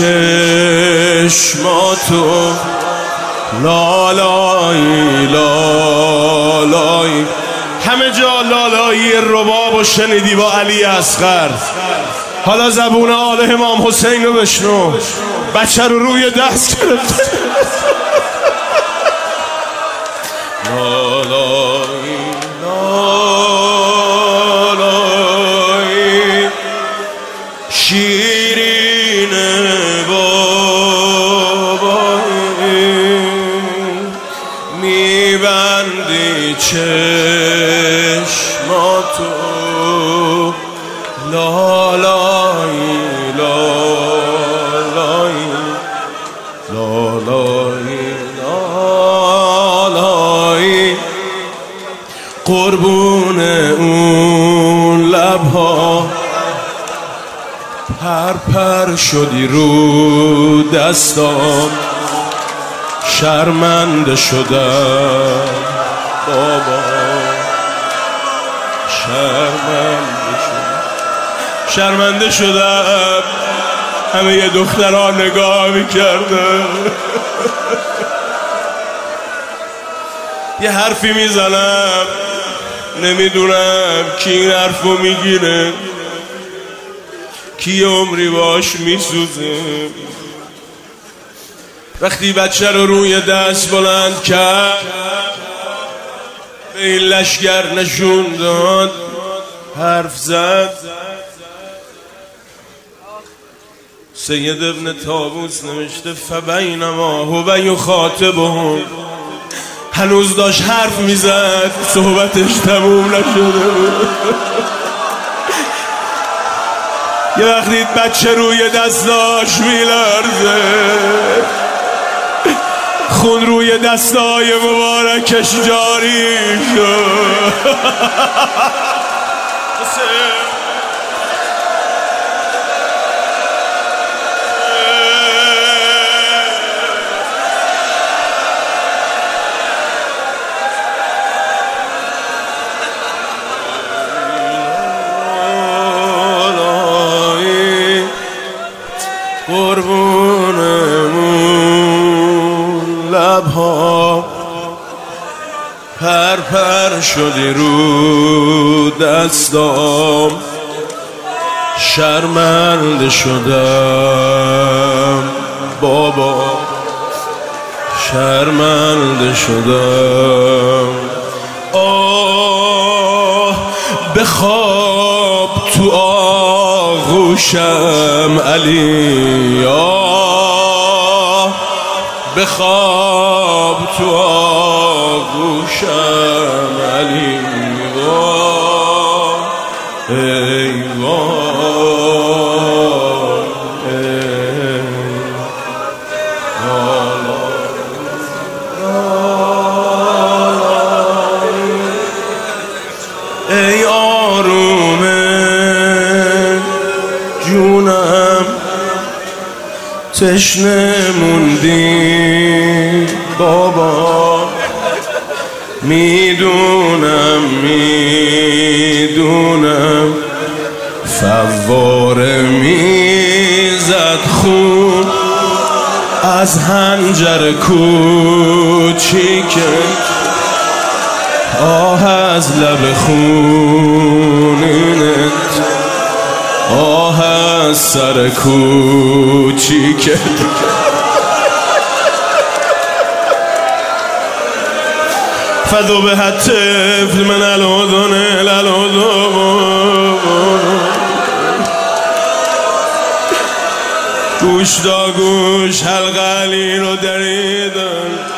چشماتو لالایی لالایی، همه جا لالایی رباب و شنیدی با علی اصغر. حالا زبون آل امام حسین رو بشنو، بچه رو روی دست گرفته لالایی لالایی، شیرین بابایی، میبندی چشماتو لالایی لالایی لالایی لالایی، قربون اون لبها پر شدی رو دستام، شرمنده شدم بابا، شرمنده شدم، همه یه دختران نگاه میکردن. یه حرفی میزنم نمیدونم کی این حرفو میگیره، کی عمری باش میسوزه. وقتی بچه رو روی دست بلند کرد، به این لشگر نشون داد، حرف زد. سید ابن طاووس نوشته فبینما هو یخاطبهم، هنوز داشت حرف میزد، صحبتش تموم نشده بود. یه وقتی بچه روی دستاش میلرزه، خون روی دستای مبارکش جاری شد. قربونمون لبها پر شدی رو دستام، شرمنده شدم بابا، شرمنده شدم. آه بخواب تو آغوشم علی، آه بخواب تو آغوشم علی، وای ای وای ای آروم جونم، تشنه موندی بابا، میدونم فواره میزد خون از حنجر کوچیکه، آه از لب خونینت، آه از سر کوچیکه. فذبح الطفل من الأذن إلى الأذن، گوش تا گوش حلقه علی رو دریدن.